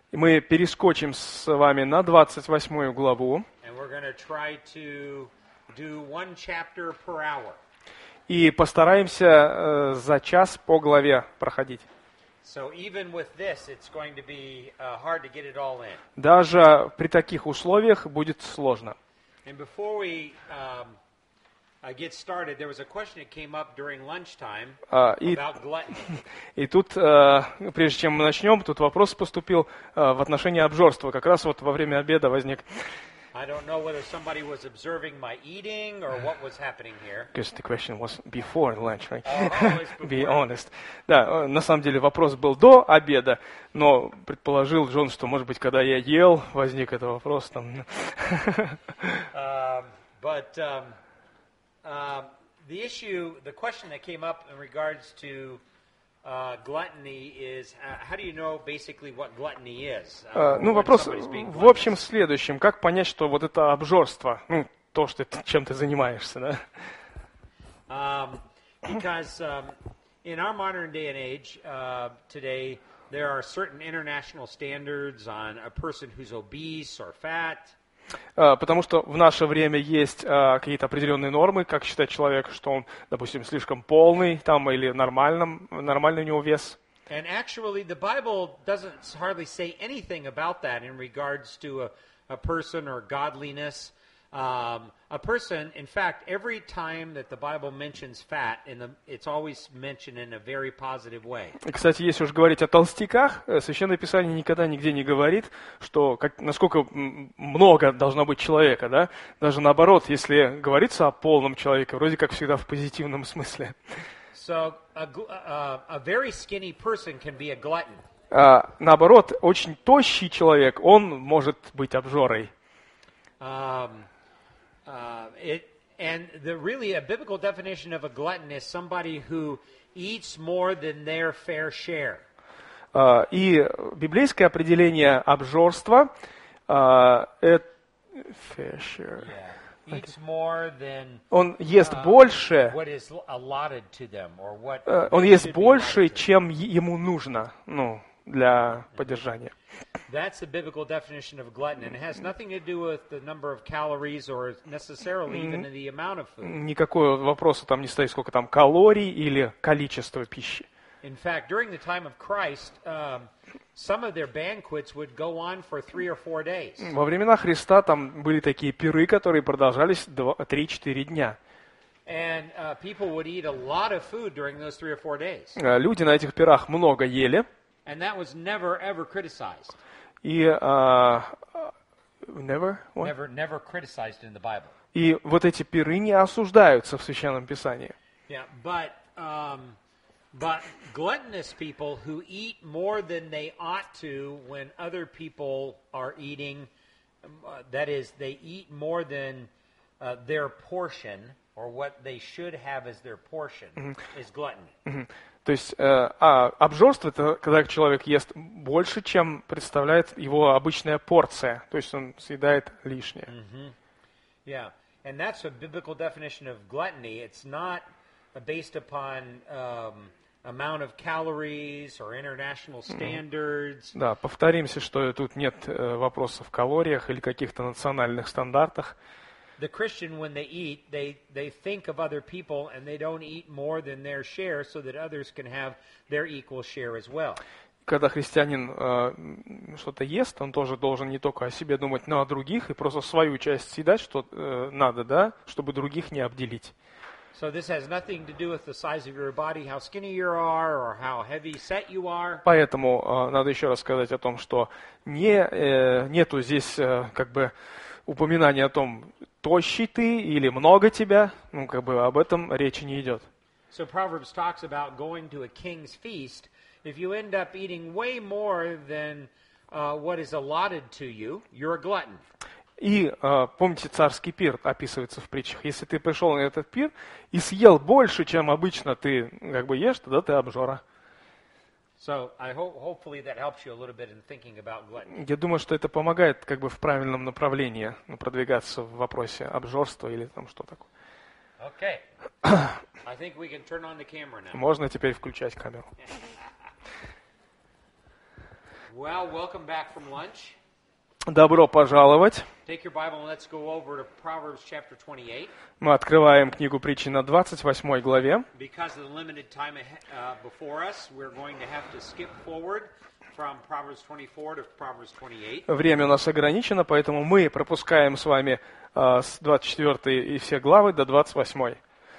И мы перескочим с вами на 28 главу. And we're going to try to do one chapter per hour. И постараемся за час по главе проходить. So even with this, it's going to be hard to get it all in. Даже при таких условиях будет сложно. And before we get started, there was a question that came up during lunchtime about gluttony. И тут, прежде чем мы начнем, тут вопрос поступил в отношении обжорства. Как раз вот во время обеда возник. I don't know whether somebody was observing my eating or what was happening here. Because the question was before lunch, right? Always before. Be honest. Да, на самом деле вопрос был до обеда, но предположил Джон, что, может быть, когда я ел, возник этот вопрос там. But the question that came up in regards to gluttony is, how do you know basically what gluttony is? Ну, вопрос в общем в следующем. Как понять, что вот это обжорство, ну, то, что чем ты занимаешься, да? Because in our modern day and age, today, there are certain international standards on a person who's obese or fat. Потому что в наше время есть какие-то определенные нормы, как считать человека, что он, допустим, слишком полный там, или нормальный у него вес. And actually, the Bible doesn't hardly say anything about that in regards to a person or godliness. A person, in fact, every time that the Bible mentions fat, it's always mentioned in a very positive way. Кстати, если уж говорить о толстяках, Священное Писание никогда нигде не говорит, что насколько много должно быть человека, да? Даже наоборот, если говорится о полном человеке, вроде как всегда в позитивном смысле. So a very skinny person can be a glutton. Наоборот, очень тощий человек, он может быть обжорой. And really a biblical definition of a glutton is somebody who eats more than their fair share. И библейское определение обжорства это fair share. Eats more than он ест больше, what is allotted to them, or what он ест больше, чем ему нужно, ну, для поддержания. That's the biblical definition of glutton, and it has nothing to do with the number of calories or necessarily even the amount of food. Никакого вопроса там не стоит, сколько там калорий или количество пищи. In fact, during the time of Christ, some of their banquets would go on for 3 or 4 days. Во времена Христа там были такие пиры, которые продолжались 3-4 дня. And people would eat a lot of food during those 3 or 4 days. Люди на этих пирах много ели. And that was never ever criticized. И never criticized in the Bible. И вот эти пиры не осуждаются в Священном Писании. Yeah, but gluttonous people who eat more than they ought to when other people are eating, that is, they eat more than their portion or what they should have as their portion, is gluttony. То есть обжорство – это когда человек ест больше, чем представляет его обычная порция. То есть он съедает лишнее. Yeah, and that's a biblical definition of gluttony. It's not based upon amount of calories or international standards. Да, повторимся, что тут нет вопросов в калориях или каких-то национальных стандартах. The Christian, when they eat, they think of other people and they don't eat more than their share so that others can have their equal share as well. Когда христианин что-то ест, он тоже должен не только о себе думать, но и о других, и просто свою часть съедать, что надо, да, чтобы других не обделить. So this has nothing to do with the size of your body, how skinny you are, or how heavy set you are. Поэтому надо еще раз сказать о том, что нету здесь как бы упоминания о том, тощий ты или много тебя, ну как бы об этом речи не идет. So Proverbs talks about going to a king's feast. If you end up eating way more than what is allotted to you, you're a glutton. И помните, царский пир описывается в притчах. Если ты пришел на этот пир и съел больше, чем обычно ты как бы ешь, тогда ты обжора. So hopefully that helps you a little bit in thinking about gluttony. Я думаю, что это помогает как бы в правильном направлении продвигаться в вопросе обжорства или там что такое. Okay. I think we can turn on the camera now. Можно теперь включать камеру. Well, welcome back from lunch. Добро пожаловать. Take your Bible and let's go over to Proverbs chapter 28. Мы открываем книгу притчи на 28 главе. Because of the limited time before us, we're going to have to skip forward from Proverbs 24 to Proverbs 28. Время у нас ограничено, поэтому мы пропускаем с вами с 24 и все главы до 28.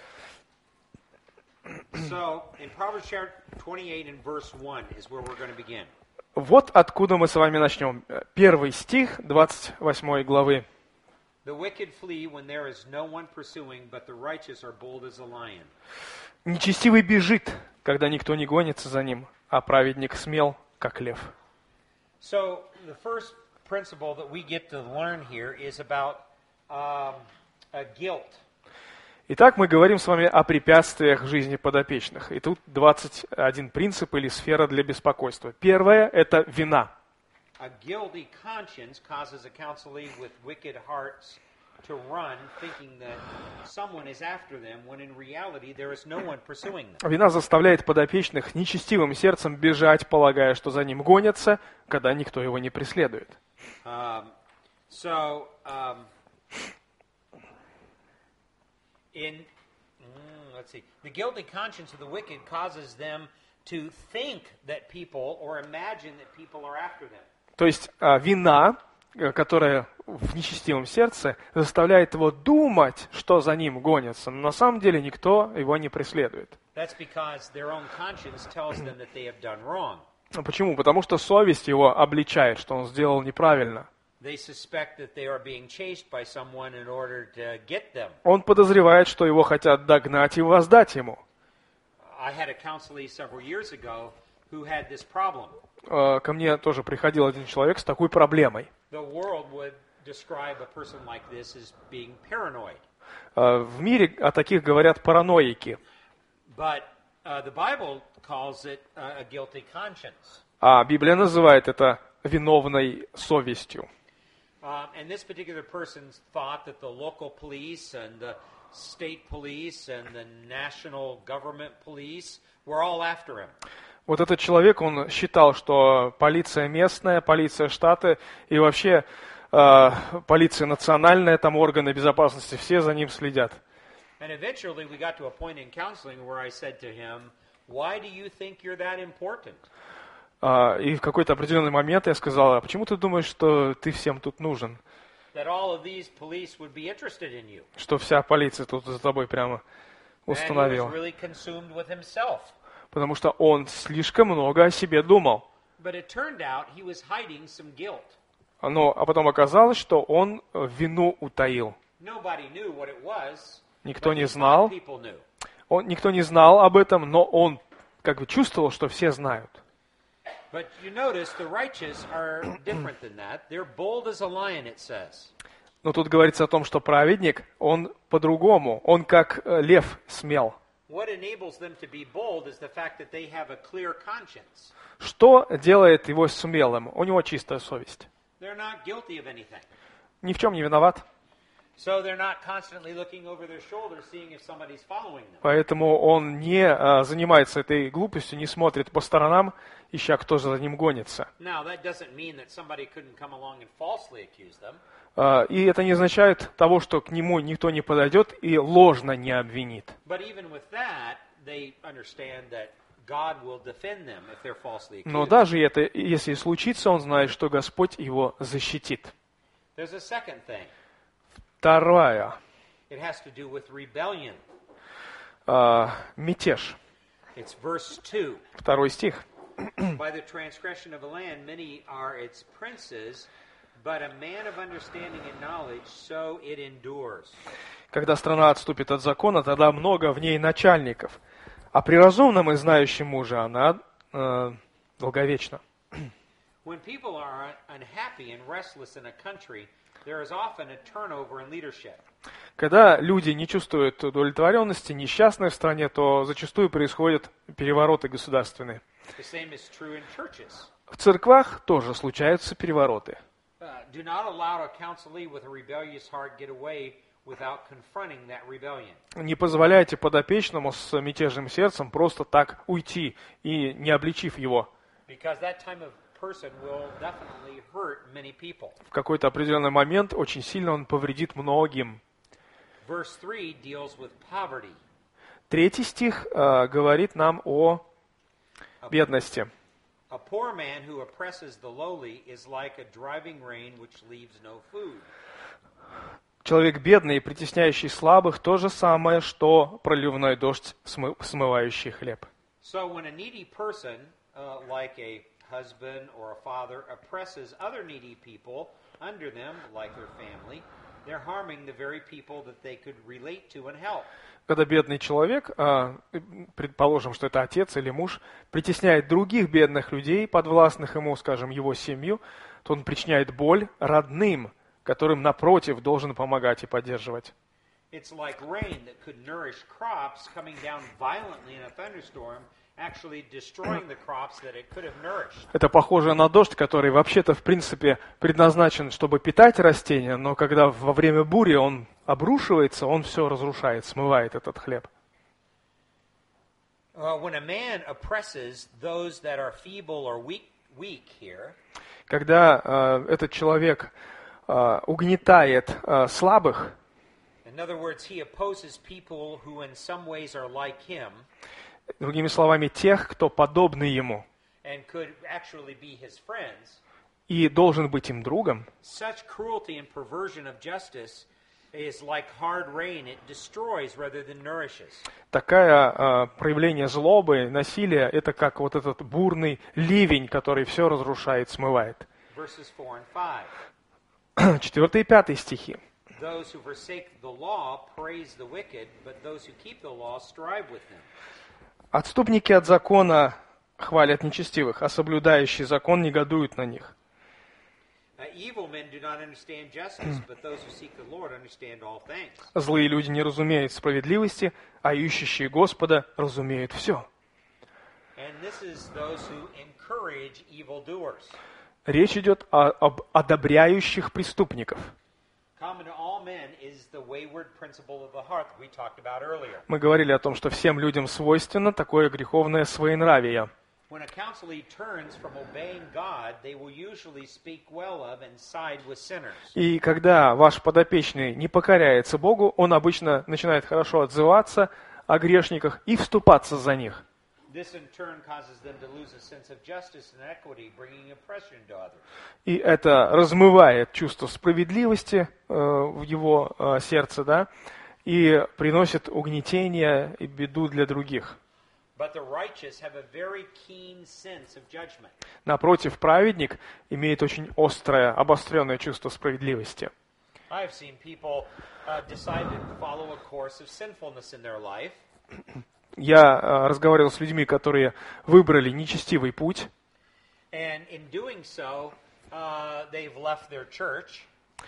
So, in Proverbs chapter 28 and verse 1 is where we're going to begin. Вот откуда мы с вами начнем. Первый стих 28 главы. The wicked flee when there is no one pursuing, but the righteous are bold as a lion. Нечестивый бежит, когда никто не гонится за ним, а праведник смел, как лев. So, the first principle that we get to learn here is about guilt. Итак, мы говорим с вами о препятствиях жизни подопечных. И тут 21 принцип или сфера для беспокойства. Первое – это вина. A guilty conscience causes a counselee with wicked hearts to run, thinking that someone is after them, when in reality there is no one pursuing them. Вина заставляет подопечных нечестивым сердцем бежать, полагая, что за ним гонятся, когда никто его не преследует. The guilty conscience of the wicked causes them to think that people or imagine that people are after them. То есть вина, которая в нечестивом сердце, заставляет его думать, что за ним гонятся, но на самом деле никто его не преследует. That's because their own conscience tells them that they have done wrong. Почему? Потому что совесть его обличает, что он сделал неправильно. They suspect that they are being chased by someone in order to get them. Он подозревает, что его хотят догнать и воздать ему. I had a counselee several years ago who had this problem. Ко мне тоже приходил один человек с такой проблемой. The world would describe a person like this as being paranoid. В мире о таких говорят параноики. But the Bible calls it a guilty conscience. А Библия называет это виновной совестью. And this particular person thought that the local police and the state police and the national government police were all after him. Вот этот человек, он считал, что полиция местная, полиция штата и вообще полиция национальная, там органы безопасности, все за ним следят. And eventually we got to a point in counseling where I said to him, "Why do you think you're that important?" И в какой-то определенный момент я сказал: а почему ты думаешь, что ты всем тут нужен? Что вся полиция тут за тобой прямо установила. Потому что он слишком много о себе думал. А потом оказалось, что он вину утаил. Никто не знал. Никто не знал об этом, но он как бы чувствовал, что все знают. But you notice the righteous are different than that. They're bold as a lion, it says. Но тут говорится о том, что праведник, он по-другому, он как лев смел. What enables them to be bold is the fact that they have a clear conscience. Что делает его смелым? У него чистая совесть. They're not guilty of anything. Ни в чем не виноват. So they're not constantly looking over their shoulder, seeing if somebody's following them. Поэтому он не занимается этой глупостью, не смотрит по сторонам, ища, кто за ним гонится. Now, that doesn't mean that somebody couldn't come along and falsely accuse them. И это не означает того, что к нему никто не подойдет и ложно не обвинит. But even with that, they understand that God will defend them if they're falsely accused. Но даже это, если случится, он знает, что Господь его защитит. There's a second thing. Вторая. It has to do with rebellion. Мятеж. It's verse 2. Второй стих. By the transgression of a land, many are its princes, but a man of understanding and knowledge, so it endures. Когда страна отступит от закона, тогда много в ней начальников, а при разумном и знающем муже она долговечна. When people are unhappy and restless in a country, there is often a turnover in leadership. Когда люди не чувствуют удовлетворенности, несчастны в стране, то зачастую происходят перевороты государственные. The same is true in churches. В церквах тоже случаются перевороты. Do not allow a counselee with a rebellious heart get away without confronting that rebellion. Не позволяйте подопечному с мятежным сердцем просто так уйти и не обличив его. Because that time of person will definitely hurt many people. В какой-то определенный момент очень сильно он повредит многим. Verse 3 deals with poverty. 3 стих говорит нам о бедности. A poor man who oppresses the lowly is like a driving rain which leaves no food. Человек бедный и притесняющий слабых — то же самое, что проливной дождь, смывающий хлеб. So when a needy person, like a husband or a father, oppresses other needy people under them, like their family, they're harming the very people that they could relate to and help. Когда бедный человек, предположим, что это отец или муж, притесняет других бедных людей, подвластных ему, скажем, его семью, то он причиняет боль родным, которым, напротив, должен помогать и поддерживать. It's like rain that could nourish crops coming down violently in a thunderstorm, actually destroying the crops that it could have nourished. Это похоже на дождь, который вообще-то, в принципе, предназначен, чтобы питать растения, но когда во время бури он обрушивается, он все разрушает, смывает этот хлеб. When a man oppresses those that are feeble or weak here, когда этот человек угнетает слабых, in other words, he opposes people who in some ways are like him, другими словами, тех, кто подобны ему, and could actually be his friends, и должен быть им другом, such cruelty and perversion of justice is like hard rain. It destroys rather than nourishes. такое проявление злобы, насилия, это как вот этот бурный ливень, который все разрушает, смывает. Verses 4 and 5. 4 и 5 стихи. Those who forsake the law praise the wicked, but those who keep the law strive with them. Отступники от закона хвалят нечестивых, а соблюдающие закон негодуют на них. Evil men do not understand justice, but those who seek the Lord understand all things. Злые люди не разумеют справедливости, а ищущие Господа разумеют все. And this is those who encourage evildoers. Речь идет об одобряющих преступников. Common to all men is the wayward principle of the heart that we talked about earlier. Мы говорили о том, что всем людям свойственно такое греховное своенравие. When a counselee turns from obeying God, they will usually speak well of and side with sinners. И когда ваш подопечный не покоряется Богу, он обычно начинает хорошо отзываться о грешниках и вступаться за них. This in turn causes them to lose a sense of justice and equity, bringing oppression to others. И это размывает чувство справедливости в его сердце, да, и приносит угнетение и беду для других. But the righteous have a very keen sense of judgment. Напротив, праведник имеет очень острое, обостренное чувство справедливости. I've seen people decide to follow a course of sinfulness in their life. Я разговаривал с людьми, которые выбрали нечестивый путь, And in doing so, they've left their church.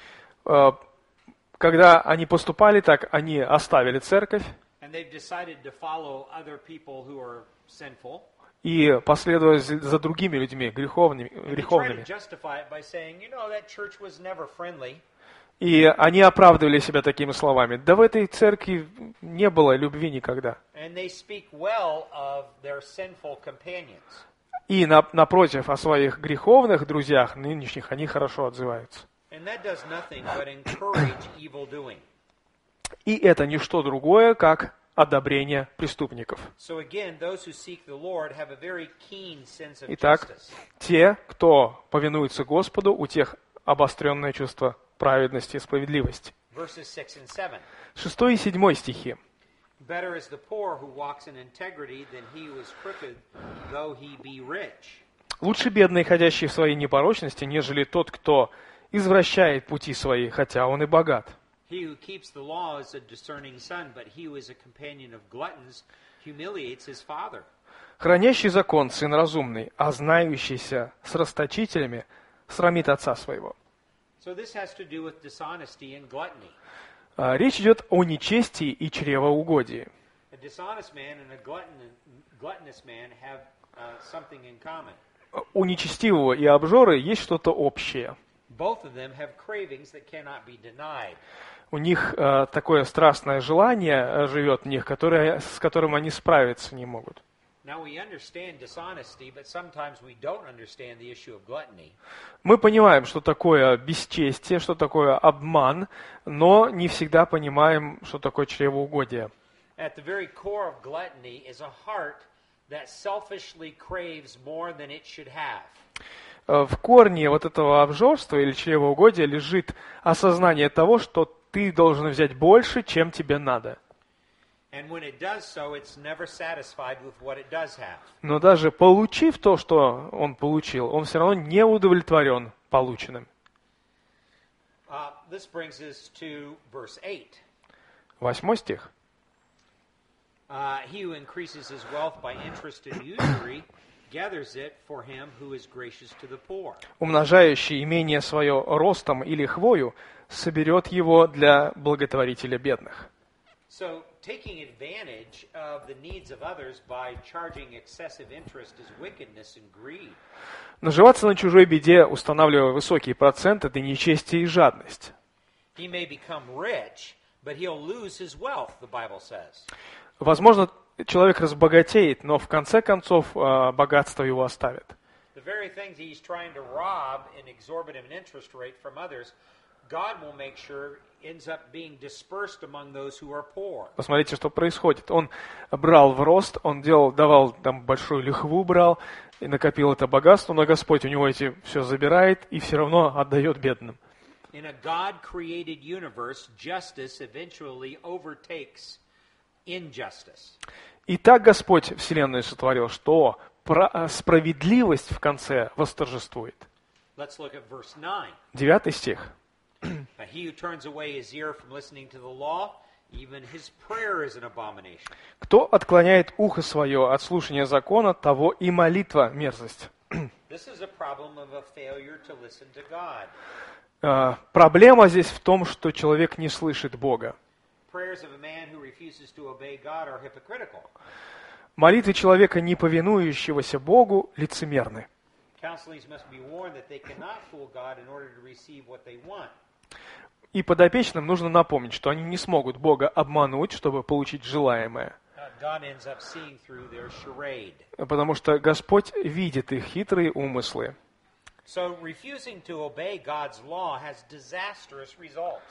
когда они поступали так, они оставили церковь And they've decided to follow other people who are sinful. и последовали за другими людьми, And they try to греховными. justify it by saying, you know, that church was never friendly. И они оправдывали себя такими словами. Да в этой церкви не было любви никогда. And they speak well of their sinful companions. И напротив, о своих греховных друзьях нынешних они хорошо отзываются. And that does nothing but encourage evil doing. И это не что другое, как одобрение преступников. So again, those who seek the Lord have a very keen sense of Итак, justice. те, кто повинуется Господу, у тех обостренное чувство праведности и справедливости. Verses 6 and 7. 6 и 7 стихи. Better is the poor who walks in integrity than he who is crooked, though he be rich. Лучше бедный, ходящий в своей непорочности, нежели тот, кто извращает пути свои, хотя он и богат. He who keeps the law is a discerning son, but he who is a companion of gluttons humiliates his father. Хранящий закон, сын разумный, а знающийся с расточителями срамит отца своего. So this has to do with dishonesty and gluttony. Речь идет о нечестии и чревоугодии. A dishonest man and a gluttonous man have something in common. У нечестивого и обжоры есть что-то общее. Both of them have cravings that cannot be denied. У них такое страстное желание живет в них, с которым они справиться не могут. Now we understand dishonesty, but sometimes we don't understand the issue of gluttony. Мы понимаем, что такое бесчестие, что такое обман, но не всегда понимаем, что такое чревоугодие. At the very core of gluttony is a heart that selfishly craves more than it should have. В корне вот этого обжорства или чревоугодия лежит осознание того, что ты должен взять больше, чем тебе надо. And when it does so, it's never satisfied with what it does have. Но даже получив то, что он получил, он все равно не удовлетворен полученным. This brings us to verse 8. 8 стих. He who increases his wealth by interest and usury gathers it for him who is gracious to the poor. Умножающий имение свое ростом или хвою соберет его для благотворителя бедных. So taking advantage of the needs of others by charging excessive interest is wickedness and greed. Наживаться на чужой беде, устанавливая высокий процент, это нечестие и жадность. He may become rich, but he'll lose his wealth, the Bible says. Возможно, человек разбогатеет, но в конце концов богатство его оставит. The very things he's trying to rob an exorbitant interest rate from others, God will make sure ends up being dispersed among those who are poor. Посмотрите, что происходит. Он брал в рост, он давал там большую лихву брал и накопил это богатство, но Господь у него эти все забирает и все равно отдает бедным. In a God-created universe, justice eventually overtakes injustice. И так Господь Вселенную сотворил, что справедливость в конце восторжествует. Let's look at verse 9. 9 стих. He who turns away his ear from listening to the law, even his prayer is an abomination. Кто отклоняет ухо свое от слушания закона, того и молитва мерзость. This is a problem of a failure to listen to God. Проблема здесь в том, что человек не слышит Бога. Prayers of a man who refuses to obey God are hypocritical. Молитвы человека, не повинующегося Богу, лицемерны. Counselees must be warned that they cannot fool God in order to receive what they want. И подопечным нужно напомнить, что они не смогут Бога обмануть, чтобы получить желаемое. God ends up seeing through their charade. Потому что Господь видит их хитрые умыслы. So refusing to obey God's law has disastrous results.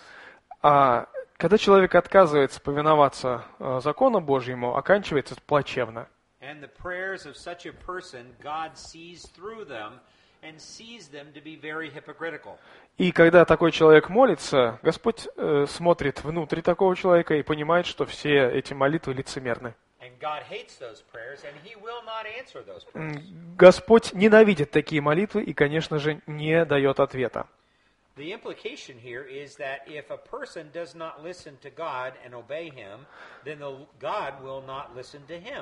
А когда человек отказывается повиноваться закону Божьему, оканчивается плачевно. And the prayers of such a person, God sees through them and sees them to be very hypocritical. И когда такой человек молится, Господь смотрит внутрь такого человека и понимает, что все эти молитвы лицемерны. And God hates those prayers, and He will not answer those prayers. Господь ненавидит такие молитвы и, конечно же, не дает ответа. The implication here is that if a person does not listen to God and obey Him, then God will not listen to him.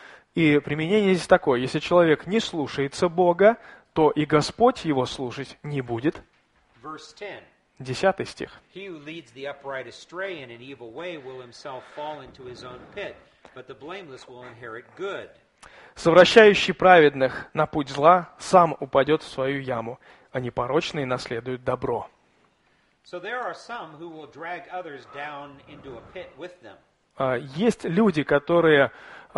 И применение здесь такое: если человек не слушается Бога, то и Господь его слушать не будет. Verse 10. 10 стих. He who leads the upright astray in an evil way will himself fall into his own pit, but the blameless will inherit good. Совращающий праведных на путь зла сам упадет в свою яму, а непорочные наследуют добро. So there are some who will drag others down into a pit with them. Есть люди, которые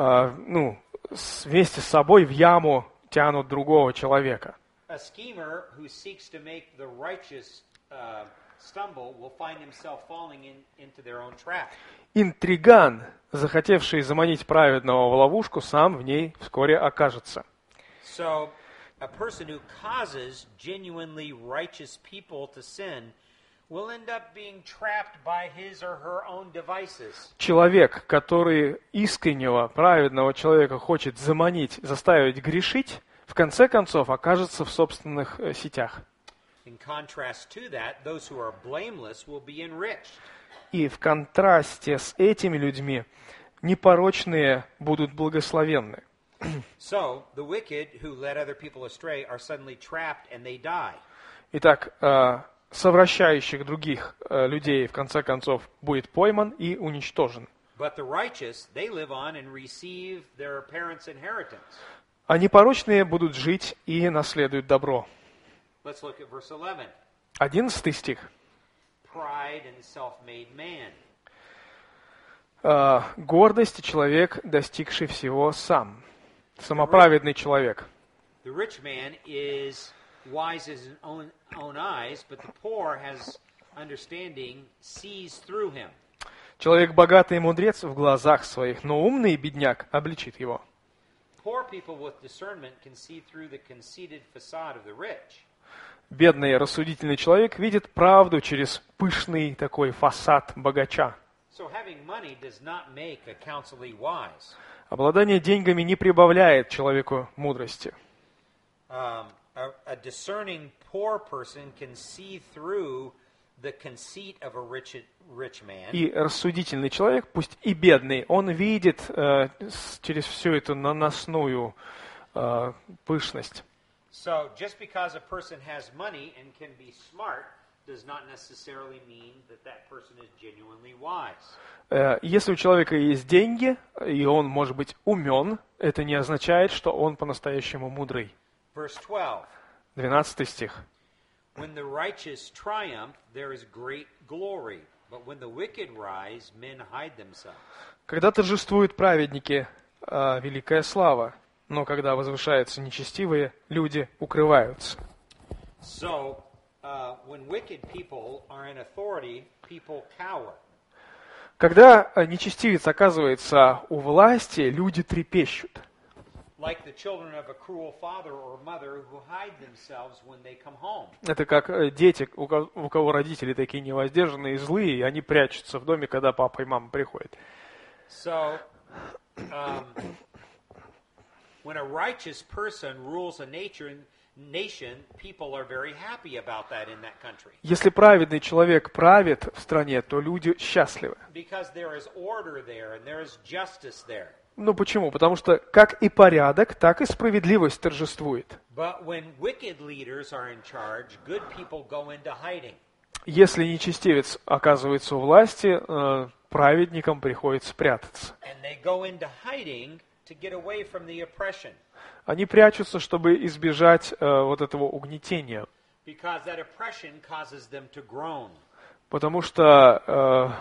вместе с собой в яму тянут другого человека. A schemer who seeks to make the righteous stumble will find himself falling into their own trap. Интриган, захотевший заманить праведного в ловушку, сам в ней вскоре окажется. So a person who causes genuinely righteous people to sin will end up being trapped by his or her own devices. Человек, который искреннего, праведного человека хочет заманить, заставить грешить, в конце концов окажется в собственных сетях. In contrast to that, those who are blameless will be enriched. И в контрасте с этими людьми непорочные будут благословенны. So the wicked who led other people astray are suddenly trapped and they die. Итак, совращающих других людей в конце концов будет пойман и уничтожен. But the righteous, they live on and receive their parents' inheritance. А непорочные будут жить и наследуют добро. Let's look at verse 11. 11 стих. Pride and self-made man. Гордость и человек, достигший всего сам. самоправедный человек. The rich man is wise in his own eyes, but the poor has understanding, sees through him. Человек богатый и мудрец в глазах своих, но умный бедняк обличит его. Poor people with discernment can see through the conceited facade of the rich. Бедный рассудительный человек видит правду через пышный такой фасад богача. So having money does not make a counselee wise. Обладание деньгами не прибавляет человеку мудрости. A discerning poor person can see through the conceit of a rich man. И рассудительный человек, пусть и бедный, он видит через всю эту наносную пышность. So just because a person has money and can be smart does not necessarily mean that that person is genuinely wise. Если у человека есть деньги, и он может быть умен, это не означает, что он по-настоящему мудрый. Verse 12. 12 стих. When the righteous triumph, there is great glory. But when the wicked rise, men hide themselves. Когда торжествуют праведники, великая слава, но когда возвышаются нечестивые, люди укрываются. So, when wicked people are in authority, people cower. Когда нечестивец оказывается у власти, люди трепещут. Like the children of a cruel father or mother who hide themselves when they come home. Это как дети, у кого родители такие невоздержанные и злые, и они прячутся в доме, когда папа и мама приходят. So, when a righteous person rules a nation, people are very happy about that in that country. Если праведный человек правит в стране, то люди счастливы. Because there is order there and there is justice there. Ну почему? Потому что как и порядок, так и справедливость торжествует. But when wicked leaders are in charge, good people go into hiding. Если нечестивец оказывается у власти, праведникам приходится прятаться. And they go into hiding to get away from the oppression. Они прячутся, чтобы избежать вот этого угнетения. Because that oppression causes them to groan. Потому что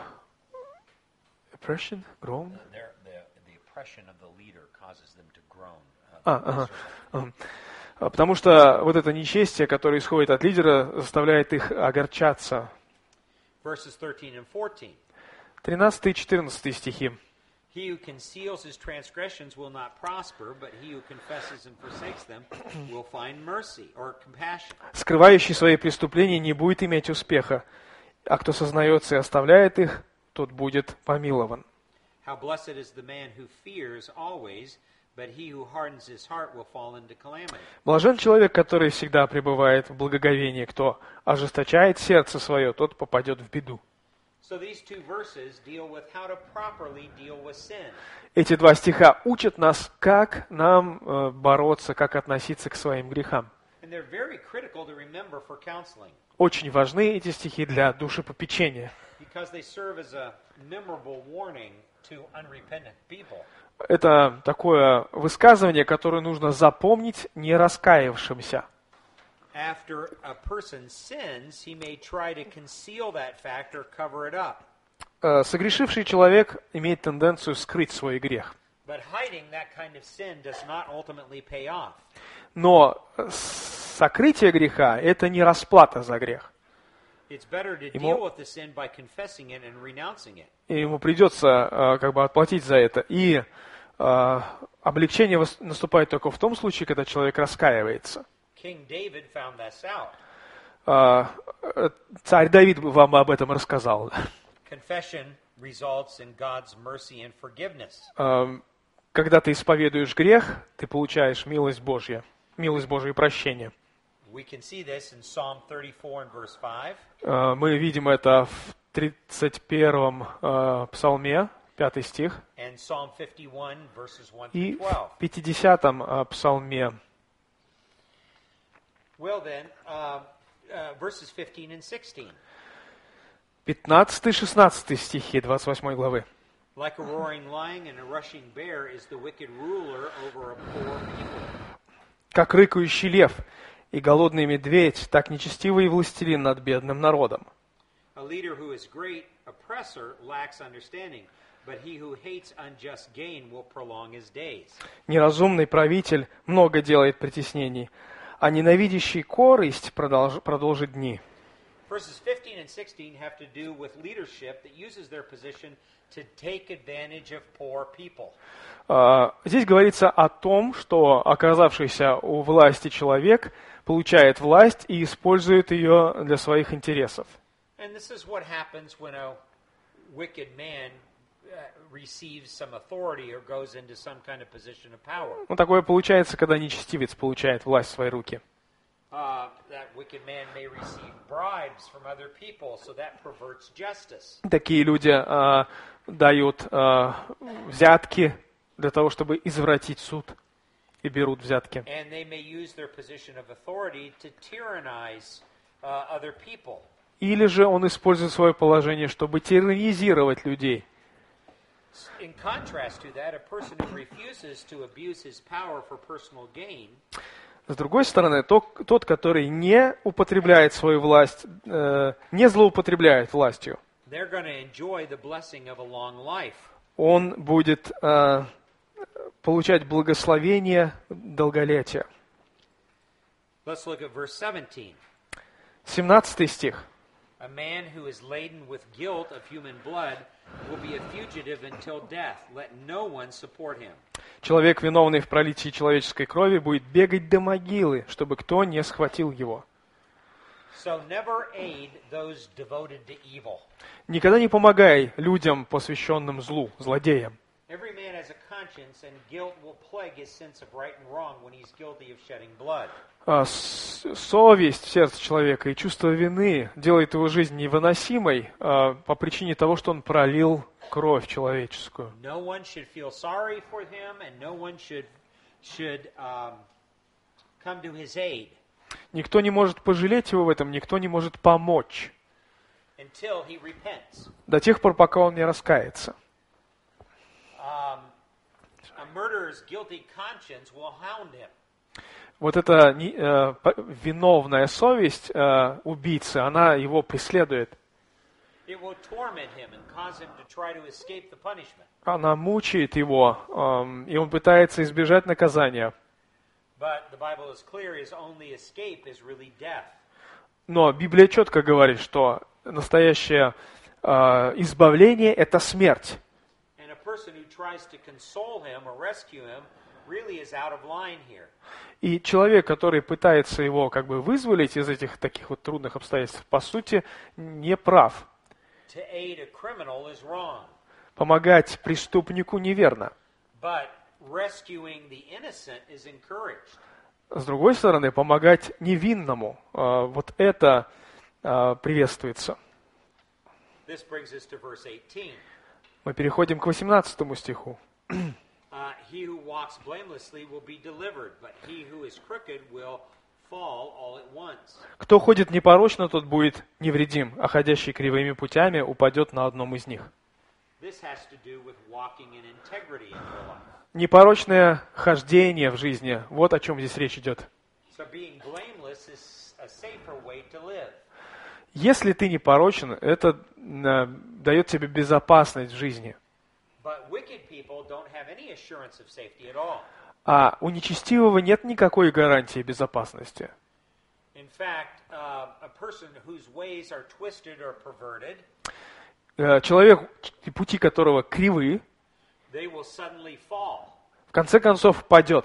oppression, groan. The oppression of the leader causes them to groan. Потому что вот это нечестие, которое исходит от лидера, заставляет их огорчаться. Verses 13 and 14. 13 и 14 стихи. He who conceals his transgressions will not prosper, but he who confesses and forsakes them will find mercy or compassion. Скрывающий свои преступления не будет иметь успеха, а кто сознается и оставляет их, тот будет помилован. How blessed is the man who fears always, but he who hardens his heart will fall into calamity. Блажен человек, который всегда пребывает в благоговении, кто ожесточает сердце свое, тот попадет в беду. So these two verses deal with how to properly deal with sin. Эти два стиха учат нас, как нам бороться, как относиться к своим грехам. And they're very critical to remember for counseling. Очень важны эти стихи для душепопечения. Because they serve as a memorable warning to unrepentant people. Это такое высказывание, которое нужно запомнить не раскаявшимся. After a person sins, he may try to conceal that fact or cover it up. Согрешивший человек имеет тенденцию скрыть свой грех. But hiding that kind of sin does not ultimately pay off. Но сокрытие греха – это не расплата за грех. It's better to deal with the sin by confessing it and renouncing it. И ему придется как бы отплатить за это. И облегчение наступает только в том случае, когда человек раскаивается. King David found this out. Царь Давид вам об этом рассказал. Confession results in God's mercy and forgiveness. Когда ты исповедуешь грех, ты получаешь милость Божью и прощение. We can see this in Psalm 34 and verse 5. Мы видим это в 31-м псалме, 5 стих, And Psalm 51 verses 1 и through 12. в 50-м псалме. Well then, verses 15 and 16. 15-16 стихи 28 главы. Like a roaring lion and a rushing bear is the wicked ruler over a poor people. Как рыкающий лев и голодный медведь, так нечестивый властелин над бедным народом. A leader who is great oppressor lacks understanding, but he who hates unjust gain will prolong his days. Неразумный правитель много делает притеснений, а ненавидящий корысть продолжит дни. Verses 15 and 16 have to do with leadership that uses their position to take advantage of poor people. Здесь говорится о том, что оказавшийся у власти человек получает власть и использует ее для своих интересов. And this is what happens when a wicked man receives some authority or goes into some kind of position of power. Ну, такое получается, когда нечестивец получает власть в свои руки. That wicked man may receive bribes from other people, so that perverts justice. Такие люди дают взятки для того, чтобы извратить суд, и берут взятки. And they may use their position of authority to tyrannize other people. Или же он использует свое положение, чтобы тиранизировать людей. In contrast to that, a person who refuses to abuse his power for personal gain С другой стороны, тот, который не употребляет свою власть, не злоупотребляет властью, they're going to enjoy the blessing of a long life. он будет получать благословение долголетия. Let's look at verse 17. 17 стих. A man who is laden with guilt of human blood will be a fugitive until death. Let no one support him. Человек, виновный в пролитии человеческой крови, будет бегать до могилы, чтобы кто не схватил его. So never aid those devoted to evil. Никогда не помогай людям, посвященным злу, злодеям. Every man has a conscience, and guilt will plague his sense of right and wrong when he's guilty of shedding blood. Совесть в сердце человека и чувство вины делает его жизнь невыносимой по причине того, что он пролил кровь человеческую. No one should feel sorry for him, and no one should come to his aid Никто не может пожалеть его в этом, никто не может помочь until he repents. до тех пор, пока он не раскается. A murderer's guilty conscience will hound him. Вот эта виновная совесть убийцы, она его преследует. It will torment him and cause him to try to escape the punishment. Она мучает его, и он пытается избежать наказания. But the Bible is clear, his only escape is really death. Но Библия четко говорит, что настоящее избавление – это смерть. And a person who tries to console him or rescue him really is out of line here. И человек, который пытается его как бы вызволить из этих таких вот трудных обстоятельств, по сути, не прав. To aid a criminal is wrong. Помогать преступнику неверно. But rescuing the innocent is encouraged. С другой стороны, помогать невинному, вот это приветствуется. This brings us to verse 18. Мы переходим к 18 стиху. He who walks blamelessly will be delivered, but he who is crooked will fall all at once. Кто ходит непорочно, тот будет невредим, а ходящий кривыми путями упадет на одном из них. This has to do with walking in integrity in your life. Непорочное хождение в жизни, вот о чем здесь речь идет. So being blameless is a safer way to live. Если ты непорочен, это дает тебе безопасность в жизни. But wicked people don't have any assurance of safety at all. А у нечестивого нет никакой гарантии безопасности. In fact, a person whose ways are twisted or perverted, Человек, пути которого кривы, they will suddenly fall. в конце концов падет.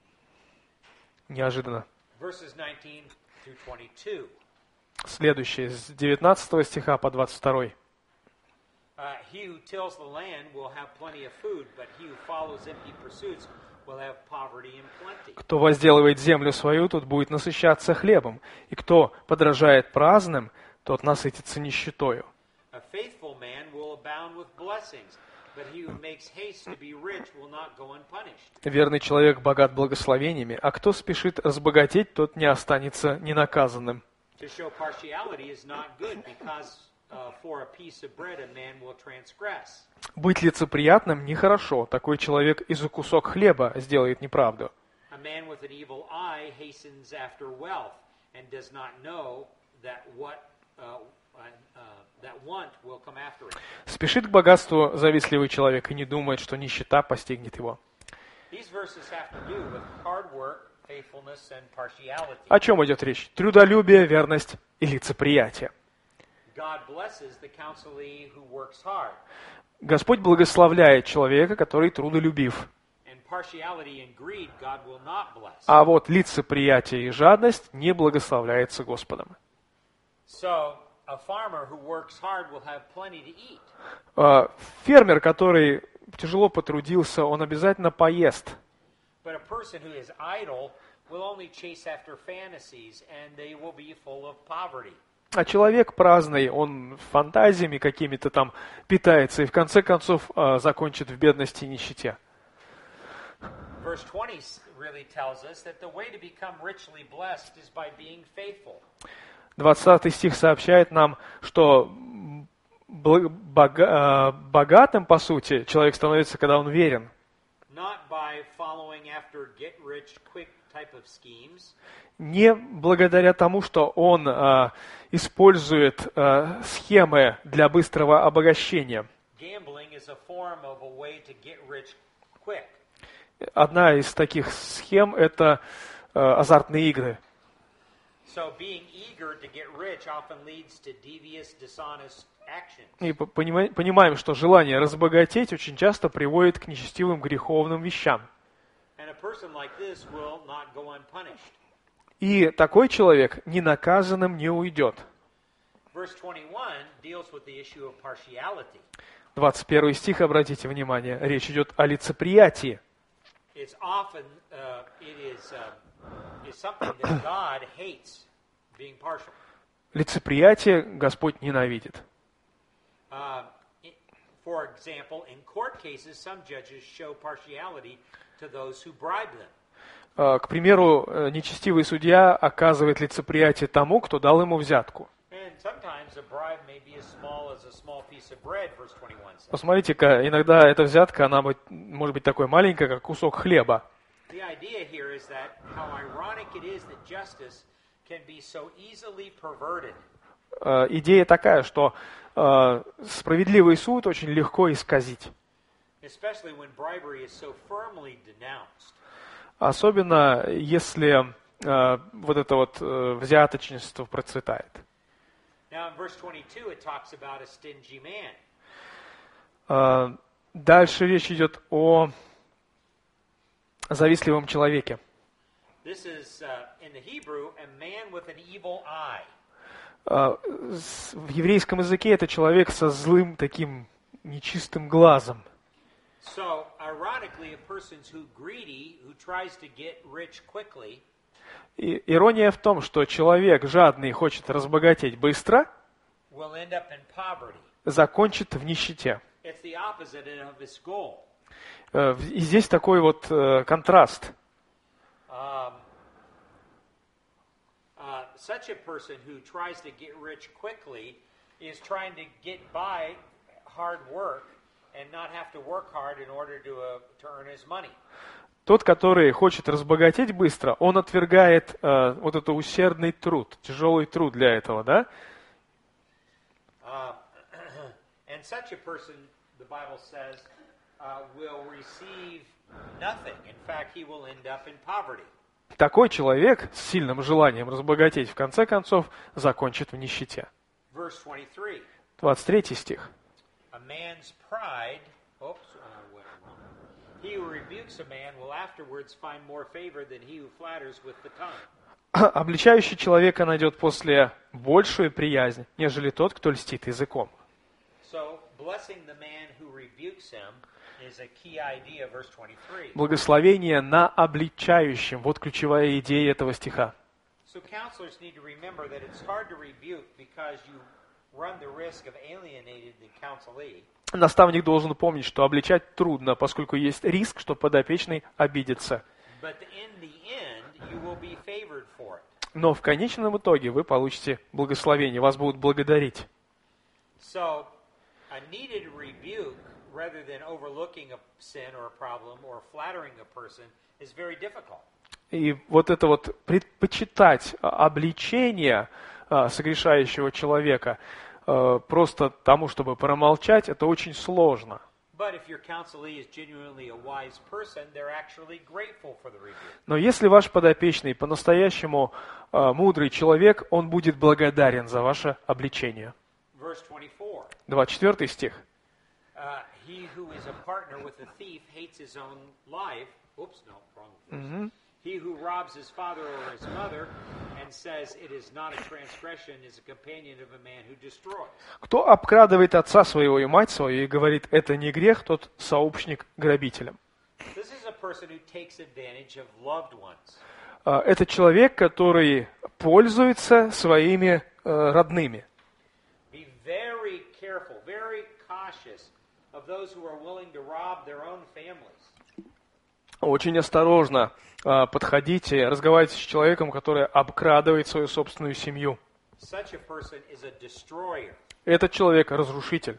Неожиданно. Verses 19 through 22. Следующее, с 19 стиха по 22. He who tills the land will have plenty of food, but he who follows empty pursuits will have poverty and plenty. Кто возделывает землю свою, тот будет насыщаться хлебом, и кто подражает праздным, тот насытится нищетою. A faithful man will abound with blessings, but he who makes haste to be rich will not go unpunished. Верный человек богат благословениями, а кто спешит разбогатеть, тот не останется ненаказанным. To show partiality is not good, because for a piece of bread a man will transgress. Быть лицеприятным нехорошо, такой человек и за кусок хлеба сделает неправду. A man with an evil eye hastens after wealth and does not know that that want will come after it. Спешит к богатству завистливый человек и не думает, что нищета постигнет его. These verses have to do with hard work, faithfulness, and partiality. О чем идет речь? Трудолюбие, верность и лицеприятие. God blesses the counselee who works hard. Господь благословляет человека, который трудолюбив. And partiality and greed God will not bless. А вот лицеприятие и жадность не благословляется Господом. So, a farmer who works hard will have plenty to eat. Фермер, который тяжело потрудился, он обязательно поест. But a person who is idle will only chase after fantasies, and they will be full of poverty. А человек праздный, он фантазиями какими-то там питается и в конце концов закончит в бедности и нищете. Verse 20 really tells us that the way to become richly blessed is by being faithful. 20 стих сообщает нам, что богатым, по сути, человек становится, когда он верен. Not by following after get-rich-quick type of schemes. Не благодаря тому, что он использует схемы для быстрого обогащения. Gambling is a form of a way to get rich quick. Одна из таких схем – это азартные игры. So being eager to get rich often leads to devious, dishonest actions. И понимаем, что желание разбогатеть очень часто приводит к нечестивым греховным вещам. And a person like this will not go unpunished. И такой человек ненаказанным не уйдет. Verse 21 deals with the issue of partiality. 21 стих, обратите внимание, речь идет о лицеприятии. It's often is something that God hates, being partial. Лицеприятие Господь ненавидит. For example, in court cases, some judges show partiality to those who bribe them. К примеру, нечестивый судья оказывает лицеприятие тому, кто дал ему взятку. And sometimes a bribe may be as small as a small piece of bread, verse 21 says. Посмотрите-ка, иногда эта взятка, она может быть такой маленькой, как кусок хлеба. The idea here is that how ironic it is that justice can be so easily perverted. Идея такая, что справедливый суд очень легко исказить. Especially when bribery is so firmly denounced. Особенно, если вот это вот взяточничество процветает. Now in verse 22 it talks about a stingy man. Дальше речь идет о завистливом человеке. This is in the Hebrew a man with an evil eye. В еврейском языке это человек со злым таким нечистым глазом. So, ironically, a person who's greedy, who tries to get rich quickly, И ирония в том, что человек жадный хочет разбогатеть быстро, will end up in poverty. закончит в нищете. It's the opposite of his goal. И здесь такой вот контраст. Such a person who tries to get rich quickly is trying to get by hard work and not have to work hard in order to earn his money. Тот, который хочет разбогатеть быстро, он отвергает вот этот усердный труд, тяжелый труд для этого, да? And such a person, the Bible says, will receive nothing. In fact, he will end up in poverty. Такой человек с сильным желанием разбогатеть, в конце концов, закончит в нищете. Verse 23. 23 стих. A man's pride, he who rebukes a man will afterwards find more favor than he who flatters with the tongue. Обличающий человека найдет после большую приязнь, нежели тот, кто льстит языком. So, blessing the man who rebukes him is a key idea, verse 23. Благословение на обличающем. Вот ключевая идея этого стиха. So counselors need to remember that it's hard to rebuke because you run the risk of alienating the counselee. Наставник должен помнить, что обличать трудно, поскольку есть риск, что подопечный обидится. But in the end, you will be favored for it. Но в конечном итоге вы получите благословение, вас будут благодарить. So, a needed rebuke, rather than overlooking a sin or a problem or flattering a person, is very difficult. И вот это вот предпочитать обличение согрешающего человека просто тому, чтобы промолчать, это очень сложно. Но если ваш подопечный по-настоящему мудрый человек, он будет благодарен за ваше обличение. 24 стих. He who robs his father or his mother and says it is not a transgression is a companion of a man who destroys. Кто обкрадывает отца своего и мать свою и говорит, это не грех, тот сообщник грабителям. This is a person who takes advantage of loved ones. Это человек, который пользуется своими родными. Be very careful, very cautious of those who are willing to rob their own families. Очень осторожно подходите, разговаривайте с человеком, который обкрадывает свою собственную семью. Such a person is a destroyer. Этот человек разрушитель.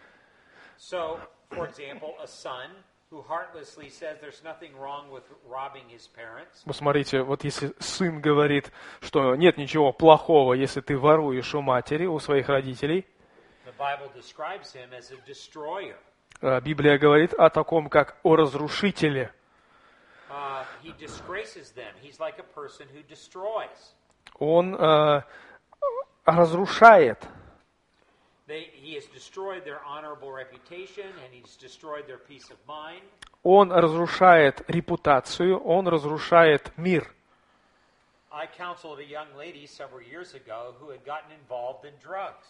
So, for example, a son who heartlessly says there's nothing wrong with robbing his parents. Посмотрите, вот если сын говорит, что нет ничего плохого, если ты воруешь у матери, у своих родителей, The Bible describes him as a destroyer. Библия говорит о таком, как о разрушителе. He disgraces them. He's like a person who destroys. Он разрушает. He has destroyed their honorable reputation and he's destroyed their peace of mind. Он разрушает репутацию, он разрушает мир. I counseled a young lady several years ago who had gotten involved in drugs.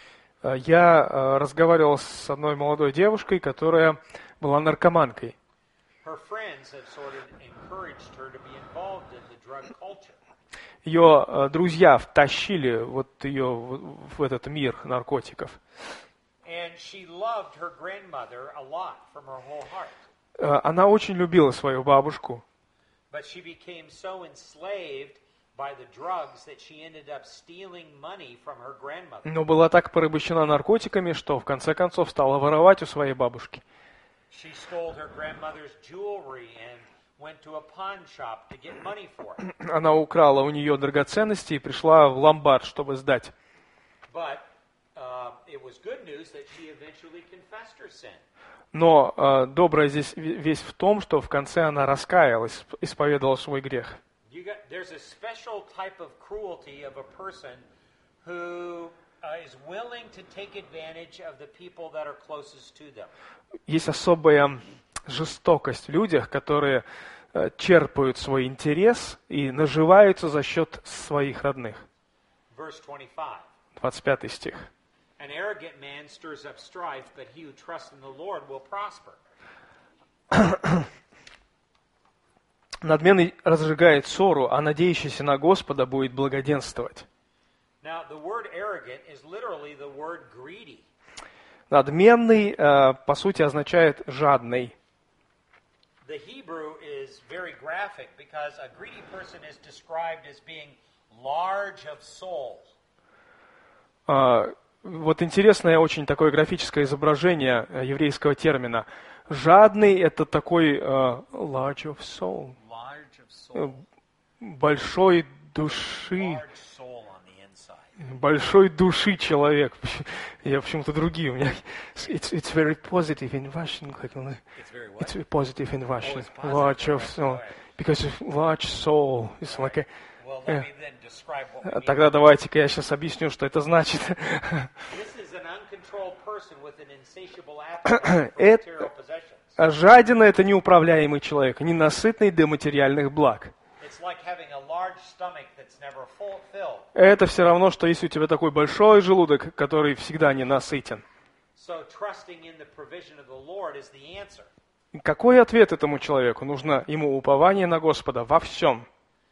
Я разговаривал с одной молодой девушкой, которая была наркоманкой. Her friends had sort of encouraged her to be involved in the drug culture. Ее друзья втащили вот ее в этот мир наркотиков. And she loved her grandmother a lot from her whole heart. Она очень любила свою бабушку. But she became so enslaved by the drugs that she ended up stealing money from her grandmother. Но была так порабощена наркотиками, что в конце концов стала воровать у своей бабушки. She stole her grandmother's jewelry and went to a pawn shop to get money for it. Она украла у нее драгоценности и пришла в ломбард, чтобы сдать. But it was good news that she eventually confessed her sin. Но добрая здесь весть в том, что в конце она раскаялась, исповедала свой грех. There's a special type of cruelty of a person who is willing to take advantage of the people that are closest to them. Есть особая жестокость в людях, которые черпают свой интерес и наживаются за счет своих родных. Verse 25. 25 стих. An arrogant man stirs up strife, but he who trusts in the Lord will prosper. Надменный разжигает ссору, а надеющийся на Господа будет благоденствовать. Now, the word arrogant is literally the word greedy. Надменный, по сути, означает жадный. The Hebrew is very graphic because a greedy person is described as being large of soul. Вот интересное очень такое графическое изображение еврейского термина. Жадный – это такой large of soul. Большой души. Большой души человек. Я почему-то другие у меня. It's very positive in Russian. It's very positive in Russian. Large of soul. Because large soul is like a... Тогда давайте-ка я сейчас объясню, что это значит. Жадина – это неуправляемый человек, ненасытный до материальных благ. Это все равно, что если у тебя такой большой желудок, который всегда не насытен. Какой ответ этому человеку? Нужно ему упование на Господа во всем.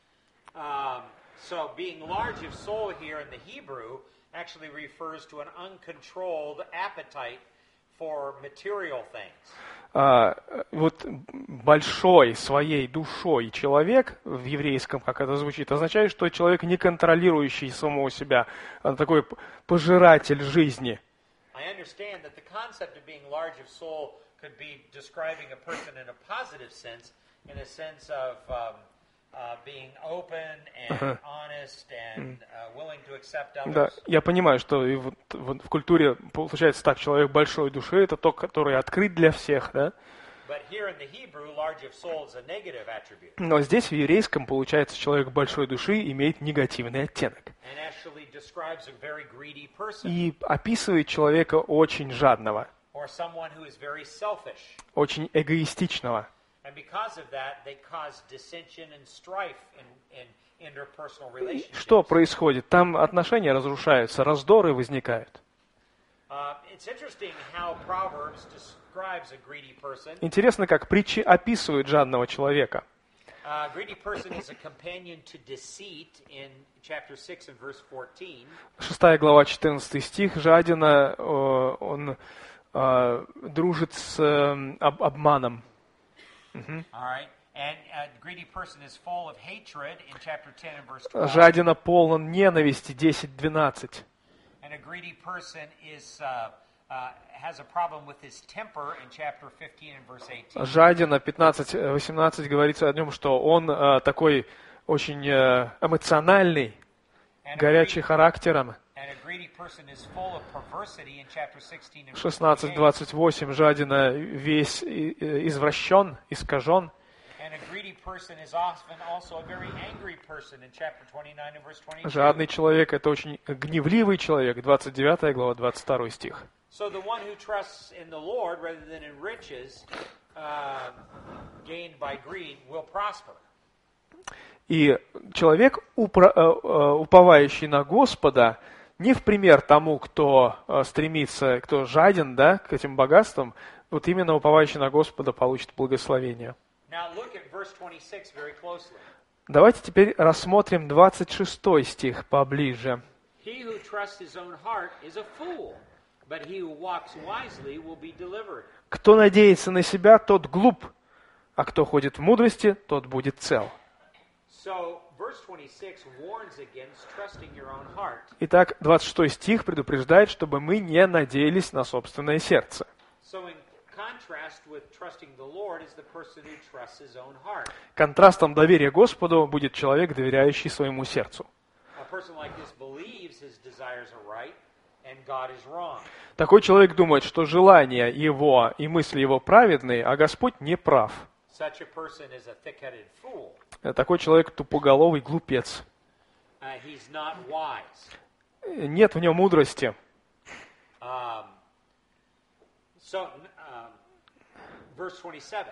So being large of soul here in the Hebrew actually refers to an uncontrolled appetite for material things. Вот большой своей душой человек в еврейском, как это звучит, означает, что человек не контролирующий самого себя, такой пожиратель жизни. I understand that the concept of being large of soul could be describing a person in a positive sense, in a sense of being open and honest and willing to accept Да, others. я понимаю, что и вот в культуре получается так, человек большой души, это тот, который открыт для всех, да? But here in the Hebrew, large of soul is a negative attribute. Но здесь в еврейском, получается, человек большой души имеет негативный оттенок. And actually describes a very greedy person. И описывает человека очень жадного, Or someone who is very selfish. очень эгоистичного. And because of that, they cause dissension and strife in interpersonal relationships. Что происходит? Там отношения разрушаются, раздоры возникают. It's interesting how Proverbs describes a greedy person. Интересно, как притчи описывают жадного человека. A greedy person is a companion to deceit in chapter 6 and verse 14. 6 глава, 14 стих. Жадина, он дружит с обманом. All right. And a greedy person is full of hatred in chapter 10 and verse 12. Жадина полон ненависти, 10-12. And a greedy person is has a problem with his temper in chapter 15 and verse 18. Жадина 15-18 говорится о нем, что он такой очень эмоциональный, горячий характером. And a greedy person is full of perversity in chapter 16 and verse 16-28 жадина весь извращен, искажен. And a greedy person is often also a very angry person in chapter 29 and verse 22. Жадный человек – это очень гневливый человек, 29 глава, 22 стих. So the one who trusts in the Lord rather than in riches gained by greed will prosper. И человек, уповающий на Господа, не в пример тому, кто стремится, кто жаден, да, к этим богатствам, вот именно уповающий на Господа получит благословение. Now look at verse 26 very closely. Давайте теперь рассмотрим 26 стих поближе. He who trusts his own heart is a fool, but he who walks wisely will be delivered. Кто надеется на себя, тот глуп, а кто ходит в мудрости, тот будет цел. So verse 26 warns against trusting your own heart. Итак, 26 стих предупреждает, чтобы мы не надеялись на собственное сердце. So in contrast with trusting the Lord is the person who trusts his own heart. Контрастом доверия Господу будет человек, доверяющий своему сердцу. A person like this believes his desires are right and God is wrong. Такой человек думает, что желания его и мысли его праведные, а Господь не прав. Such a person is a thick-headed fool. Такой человек тупоголовый глупец. He's not wise. Нет в нем мудрости. Verse 27.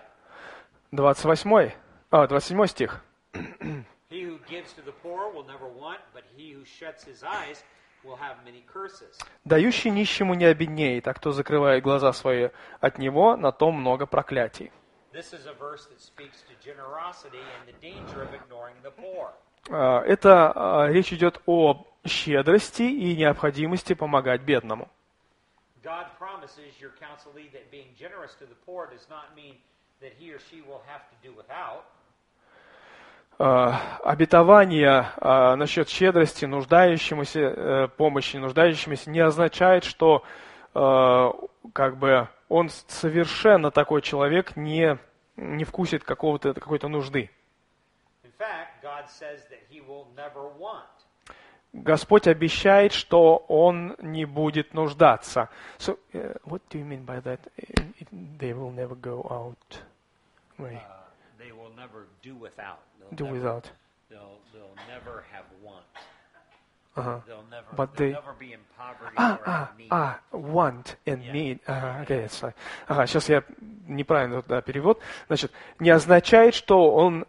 27 стих. He who gives to the poor will never want, but he who shuts his eyes will have many curses. Дающий нищему не обеднеет, а кто закрывает глаза свои от него, на том много проклятий. This is a verse that speaks to generosity and the danger of ignoring the poor. Это речь идет о щедрости и необходимости помогать бедному. God promises your counselee that being generous to the poor does not mean that he or she will have to do without. Обетование насчет щедрости, нуждающемуся, помощи нуждающимся не означает, что как бы он совершенно такой человек не вкусит какой-то нужды. In fact, God says that he will never want. Господь обещает, что он не будет нуждаться. So, what do you mean by that? They will never go out. They will never do without. Do without. They'll never have want. But They'll never be impoverished or have need. Want and need. Okay, сейчас я неправильно перевод. Значит, не означает, что он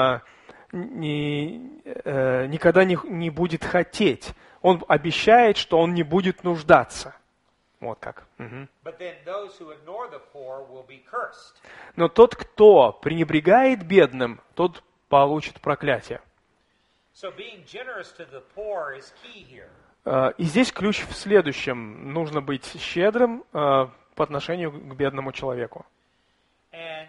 никогда не будет хотеть. Он обещает, что он не будет нуждаться. Вот как. But then those who ignore the poor will be cursed. Но тот, кто пренебрегает бедным, тот получит проклятие. So being generous to the poor is key here. И здесь ключ в следующем. Нужно быть щедрым по отношению к бедному человеку. And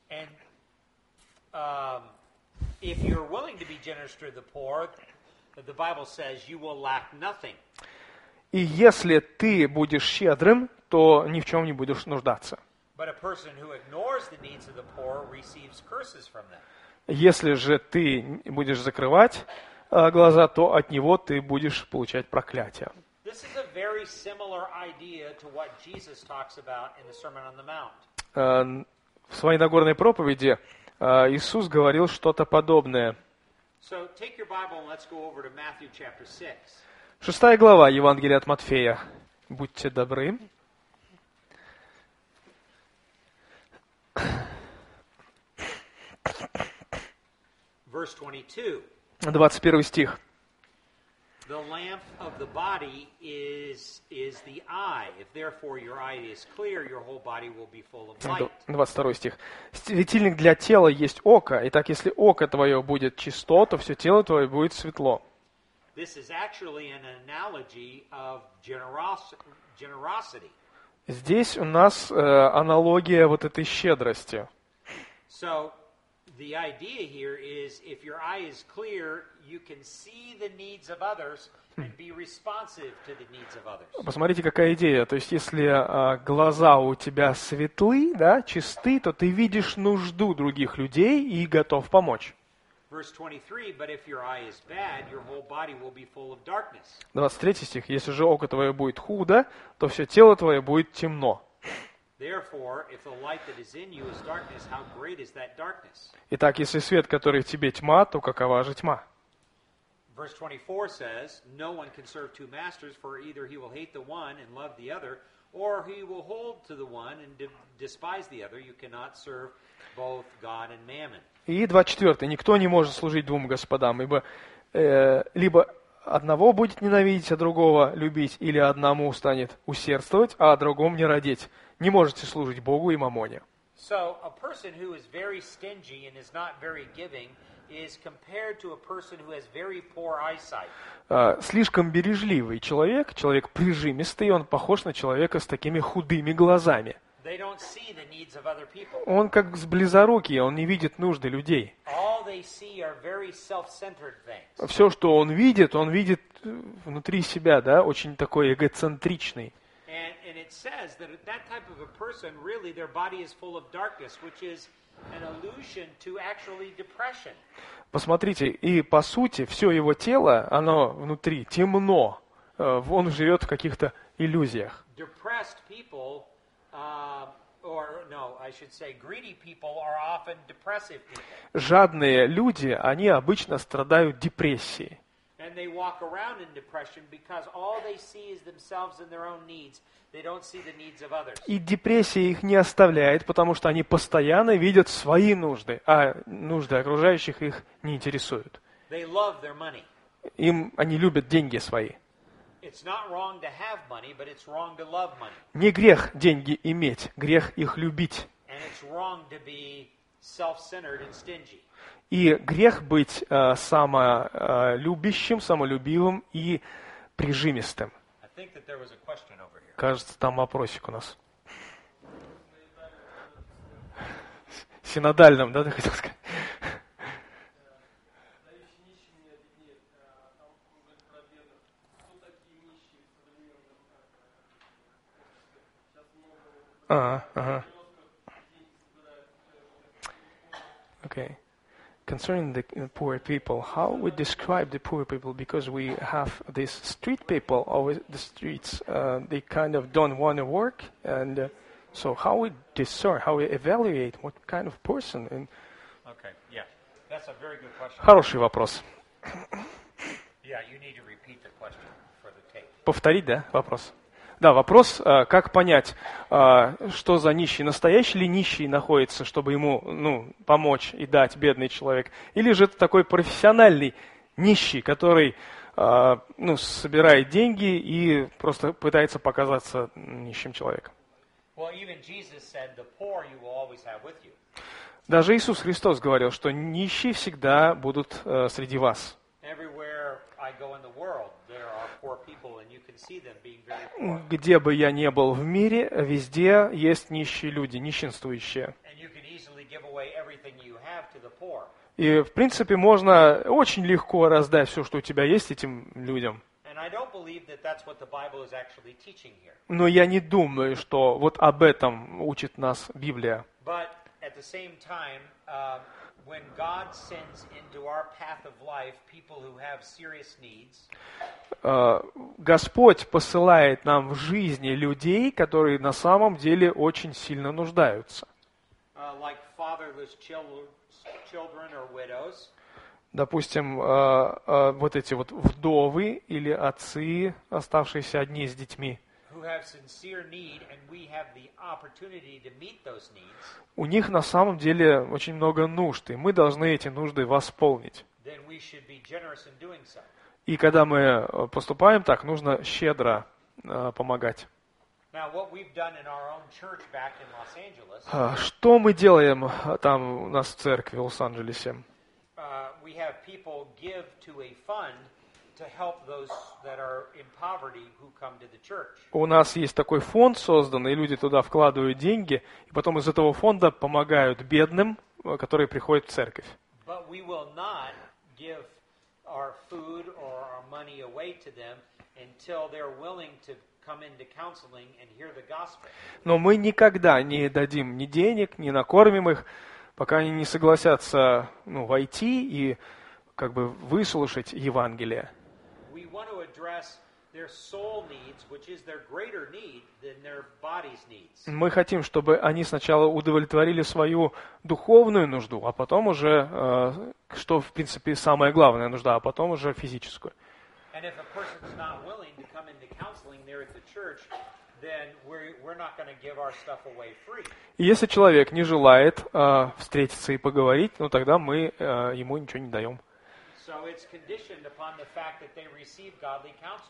if you're willing to be generous to the poor, the Bible says you will lack nothing. И если ты будешь щедрым, то ни в чем не будешь нуждаться. But a person who ignores the needs of the poor receives curses from them. Если же ты будешь закрывать глаза, то от него ты будешь получать проклятие. This is a very similar idea to what Jesus talks about in the Sermon on the Mount. В своей Нагорной проповеди Иисус говорил что-то подобное. So take your Bible and let's go over to Matthew chapter 6. 6 глава Евангелия от Матфея. Будьте добры. Verse 22. 21 стих. The lamp of the body is the eye. If therefore your eye is clear, your whole body will be full of light. 22 стих. Светильник для тела есть око. Итак, если око твое будет чисто, то все тело твое будет светло. This is actually an analogy of generosity. Здесь у нас аналогия вот этой щедрости. So the idea here is if your eye is clear, you can see the needs of others and be responsive to the needs of others. Посмотрите, какая идея. То есть, если глаза у тебя светлы, да, чисты, то ты видишь нужду других людей и готов помочь. Verse 23, but if your eye is bad, your whole body will be full of darkness. 23 стих. Если же око твое будет худо, то все тело твое будет темно. Therefore, if the light that is in you is darkness, how great is that darkness? Итак, если свет, который в тебе тьма, то какова же тьма? Verse 24 says, no one can serve two masters, for either he will hate the one and love the other, or he will hold to the one and despise the other. You cannot serve both God and mammon. И 24. Никто не может служить двум господам, ибо либо одного будет ненавидеть, а другого любить, или одному станет усердствовать, а о другом не родить. Не можете служить Богу и мамоне. So a person who is very stingy and is not very giving is compared to a person who has very poor eyesight. Слишком бережливый человек, человек прижимистый, он похож на человека с такими худыми глазами. They don't see the needs of other people. Он как с близорукий, он не видит нужды людей. All they see are very self-centered things. Все, что он видит внутри себя, да, очень такой эгоцентричный. And it says that that type of a person, really, their body is full of darkness, which is an allusion to actually depression. Посмотрите, и по сути, все его тело, оно внутри темно. Он живет в каких-то иллюзиях. Depressed people, greedy people are often depressive people. Жадные люди, они обычно страдают депрессией. And they walk around in depression because all they see is themselves and their own needs. They don't see the needs of others. И депрессия их не оставляет, потому что они постоянно видят свои нужды, а нужды окружающих их не интересуют. They love their money. Они любят деньги свои. It's not wrong to have money, but it's wrong to love money. Не грех деньги иметь, грех их любить. And it's wrong to be self-centered and stingy. И грех быть самолюбящим, самолюбивым и прижимистым. Кажется, там вопросик у нас. Синодальным, да, ты хотел сказать? Ага. Okay. Concerning the poor people, how we describe the poor people, because we have these street people over the streets, they kind of don't want to work, and so how we discern, how we evaluate what kind of person? Okay, yeah, that's a very good question. Хороший вопрос. Yeah, you need to repeat the question for the tape. Повторить, да, вопрос? Да, вопрос, как понять, что за нищий, настоящий ли нищий находится, чтобы ему помочь и дать, бедный человек, или же это такой профессиональный нищий, который собирает деньги и просто пытается показаться нищим человеком. Даже Иисус Христос говорил, что нищие всегда будут среди вас. Где бы я ни был в мире, везде есть нищие люди, нищенствующие. И, в принципе, можно очень легко раздать все, что у тебя есть, этим людям. Но я не думаю, что вот об этом учит нас Библия. when God sends into our path of life people who have serious needs, Господь посылает нам в жизни людей, которые на самом деле очень сильно нуждаются. like fatherless children or widows, Допустим, вот эти вот вдовы или отцы, оставшиеся одни с детьми. who have sincere need, and we have the opportunity to meet those needs, У них на самом деле очень много нужд, и мы должны эти нужды восполнить. then we should be generous in doing so. И когда мы поступаем так, нужно щедро помогать. Now, what we've done in our own church back in Los Angeles, Что мы делаем там у нас в церкви в Лос-Анджелесе? we have people give to a fund to help those that are in poverty who come to the church. У нас есть такой фонд создан, и люди туда вкладывают деньги, и потом из этого фонда помогают бедным, которые приходят в церковь. But we will not give our food or our money away to them until they're willing to come into counseling and hear the gospel. Но мы никогда не дадим ни денег, не накормим их, пока они не согласятся войти и как бы выслушать Евангелие. We want to address their soul needs, which is their greater need than their body's needs. Мы хотим, чтобы они сначала удовлетворили свою духовную нужду, а потом уже, что в принципе самая главная нужда, а потом уже физическую. And if a person's not willing to come into counseling there at the church, then we're not going to give our stuff away free. И если человек не желает встретиться и поговорить, тогда мы ему ничего не даем. So it's conditioned upon the fact that they receive godly counsel.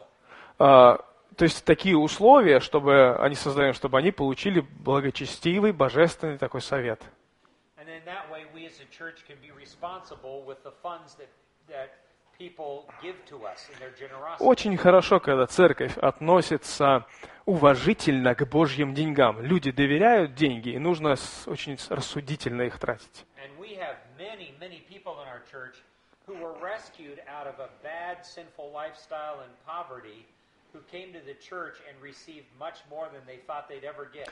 То есть такие условия, чтобы они создаем, чтобы они получили благочестивый, божественный такой совет. And in that way, we as a church can be responsible with the funds that people give to us in their generosity. Очень хорошо, когда церковь относится уважительно к Божьим деньгам. Люди доверяют деньги, и нужно очень рассудительно их тратить. And we have many, many people in our church who were rescued out of a bad, sinful lifestyle and poverty, who came to the church and received much more than they thought they'd ever get.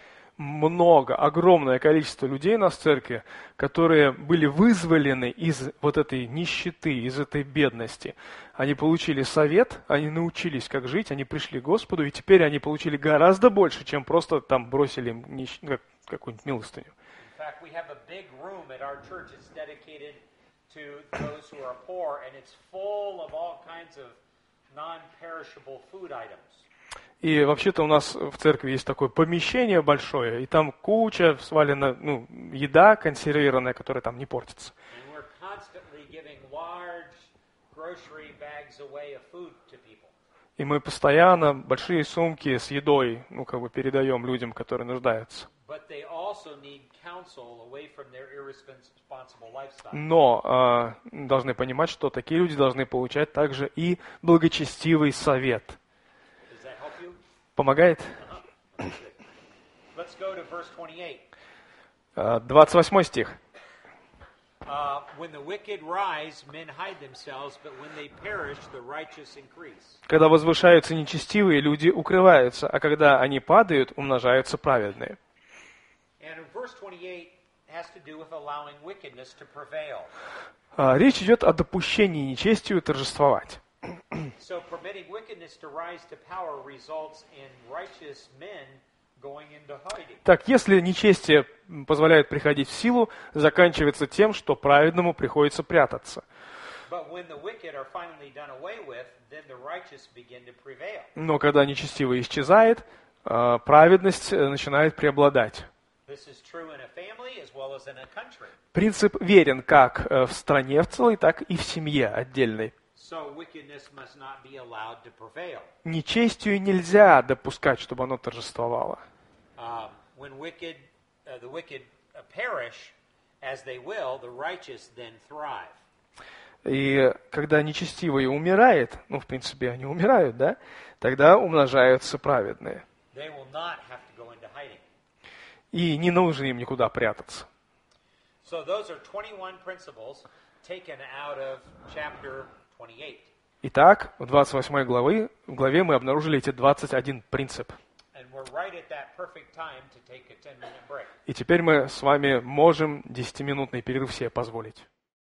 Огромное количество людей у нас в церкви, которые были вызволены из вот этой нищеты, из этой бедности. Они получили совет, они научились, как жить, они пришли к Господу, и теперь они получили гораздо больше, чем просто там бросили им какую-нибудь милостыню. In fact, we have a big room at our church that's dedicated to those who are poor, and it's full of all kinds of non-perishable food items. И вообще-то у нас в церкви есть такое помещение большое, и там куча свалена, еда консервированная, которая там не портится. And we're constantly giving large grocery bags away of food to people. И мы постоянно большие сумки с едой, передаем людям, которые нуждаются. But they also need counsel away from their irresponsible lifestyle. Но должны понимать, что такие люди должны получать также и благочестивый совет. Does that help you? Помогает? Let's go to verse 28. 28 стих. When the wicked rise, men hide themselves, but when they perish, the righteous increase. Когда возвышаются нечестивые, люди укрываются, а когда они падают, умножаются праведные. And verse 28 has to do with allowing wickedness to prevail. Речь идет о допущении нечестию торжествовать. So permitting wickedness to rise to power results in righteous men going into hiding. Так, если нечестие позволяет приходить в силу, заканчивается тем, что праведному приходится прятаться. But when the wicked are finally done away with, then the righteous begin to prevail. Но когда нечестивый исчезает, праведность начинает преобладать. This is true in a family as well as in a country. Принцип верен как в стране в целой, так и в семье отдельной. So wickedness must not be allowed to prevail. Нечестию нельзя допускать, чтобы оно торжествовало. When the wicked perish, as they will, the righteous then thrive. И когда нечестивый умирает, в принципе, они умирают, да? Тогда умножаются праведные. They will not have to go into hiding. И не нужно им никуда прятаться. So those are 21 principles taken out of chapter 28. Итак, в 28 главе мы обнаружили эти 21 принцип. And we're we're right at that perfect time to take a 10-minute break. И теперь мы с вами можем 10-минутный перерыв себе позволить.